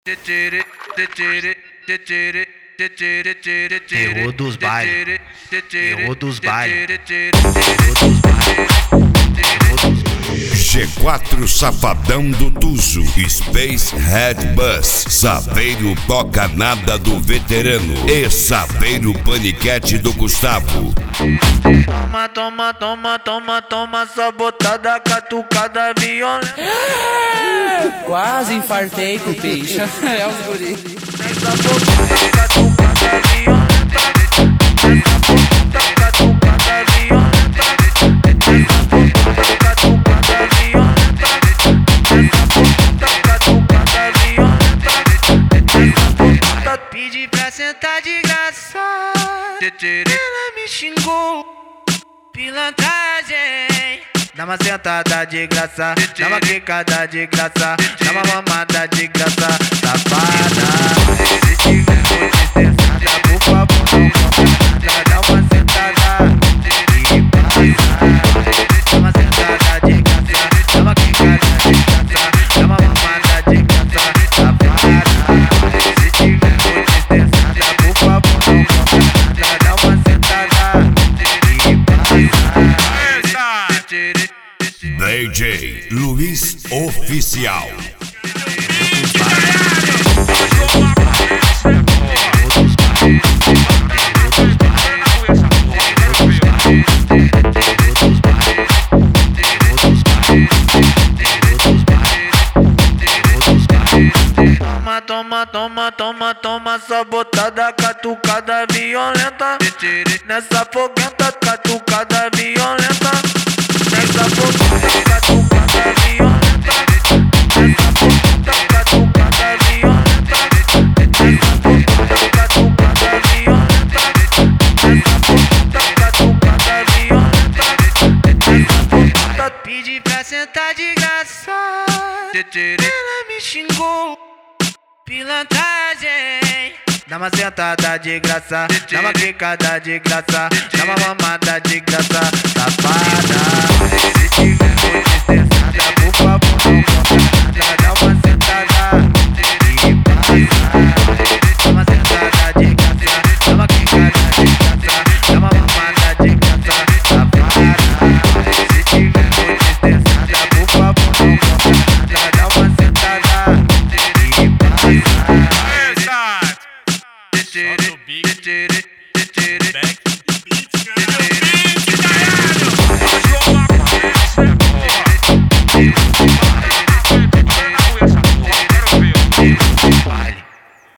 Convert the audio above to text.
Terror dos bailes, terror dos bailes, G4 Safadão do Tuzo, Space Head Bus, Saveiro Toca Nada do Veterano e Saveiro Paniquete do Gustavo. Toma, toma, toma, toma, toma, sabotada, catucada, violenta. Quase infartei com o peixe. É os guri. Essa botada, catucada, violenta. Essa botada, catucada, violenta. Essa botada, catucada, violenta. Essa botada, catucada, violenta. Essa botada pedi pra sentar de graça. Ela me xingou, pilantragem. Dá uma sentada de graça, dá uma quicada de graça, dá uma mamada de graça, safada. Se tiver muito estressada, por favor não conta nada. Dá uma sentada e passa. Dá uma sentada de graça, dá uma quicada de graça, dá uma mamada de graça, safada. Se tiver muito estressada, por favor não conta nada. Dá uma sentada e passa. DJ Luiz Oficial. Toma, toma, toma, toma, toma, sabotada, catucada, violenta. Nessa foguenta, catucada, violenta. Nessa foguenta, catucada, violenta. Nessa foguenta, catucada, violenta. Nessa foguenta, catucada, violenta. Nessa foguenta, catucada, violenta. Nessa foguenta pedi pra sentar de graça. Ela me xingou, pilantragem. Dá uma sentada de graça, dá uma quicada de graça, dá uma mamada de graça, safada. Se tiver muito estressada, por favor não conta nada. Dá uma sentada e passa. Dá uma sentada de graça, dá uma quicada de graça, dá uma mamada de graça, safada. Se tiver muito estressada, por favor não conta nada. Dá uma sentada e passa.